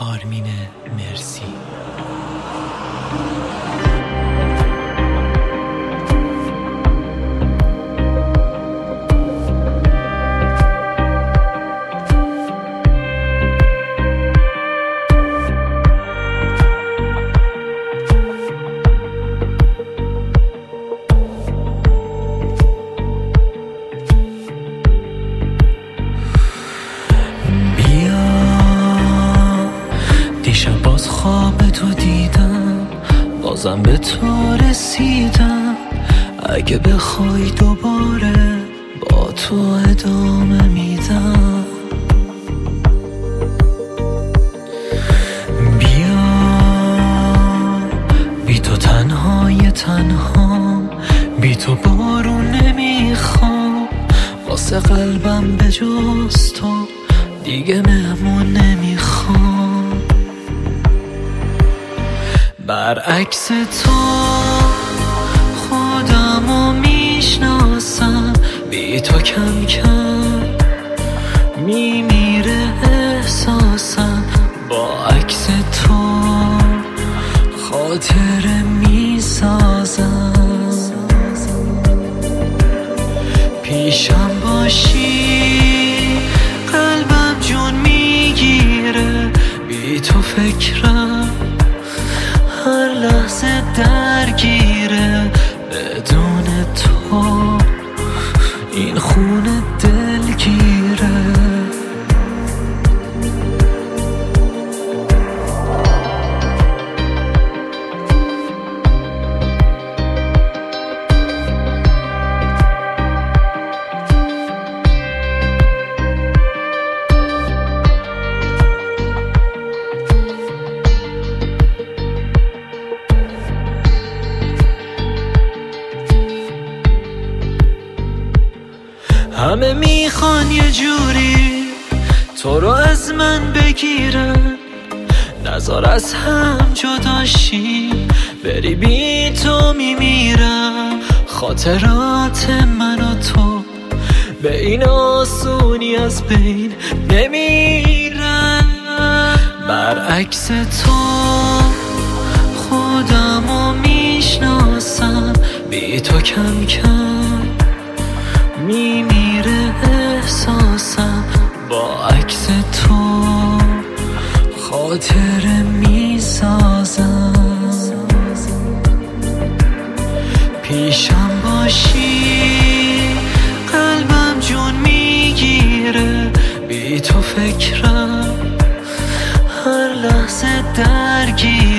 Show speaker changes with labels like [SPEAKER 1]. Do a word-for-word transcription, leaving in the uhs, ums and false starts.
[SPEAKER 1] آرمین مرسی. دیشب باز خواب تو دیدم، بازم به تو رسیدم. اگه بخوای دوباره با تو ادامه میدم. بیا بی تو تنهای تنهام، بی تو بارون نمیخوام. واسه قلبم به جز تو دیگه مهمون نمیخوام. برعکس تو خودمو میشناسم، بی تو کم کم میمیره احساسم. با عکس تو خاطره میسازم. پیشم باشی قلبم جون میگیره، بی تو فکرم هر لحظه درگیره. بدون تو این خونه دلگیره. همه میخوان یه جوری تو رو از من بگیرن، نذار از هم جداشی، بری بی تو میمیرم. خاطرات من و تو به این آسونی از بین نمیرن. برعکس تو خودمو میشناسم، بی تو کم کم میمیره احساسم. با عکس تو خاطره میسازم. پیشم باشی قلبم جون میگیره، بی تو فکرم هر لحظه درگیره.